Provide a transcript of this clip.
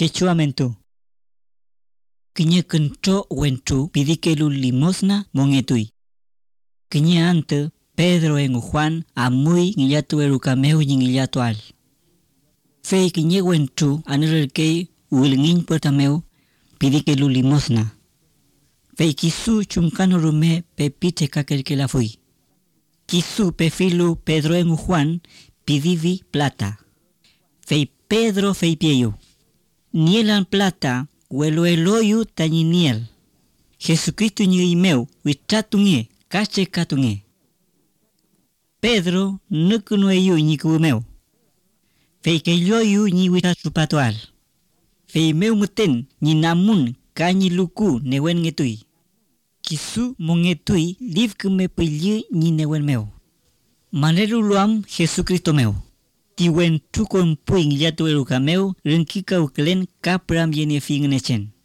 quechuamente. Quiñe concho wenchu pidikelu limosna mongetui. Quiñe ante Pedro en Juan amui ngillatu erukameu ngillatu al. Fei quiñe wenchu anirelkei ulngin puertameu pidikelu limosna. Fei kisu chumkano rume pepite kakelke la fui. Kisu pefilu Pedro en Juan pidivi plata. Fei Pedro fei pieyo. Nielan plata huelo eloyu tañiniel. Jesucristo ñimeu huitratunge cache catunge. Pedro nukunueyu ñikumeu. Fei que yoyu ñi huitrachupatual. Fei meu muten ñi namun cañi luku newen ngetui. Kisu mongetui livkume pilli ñi newen meu. Manelu luam Jesucristo meu. Tiwen tukon puing yatu erukameu renkika uklen kapram yene fingenechen.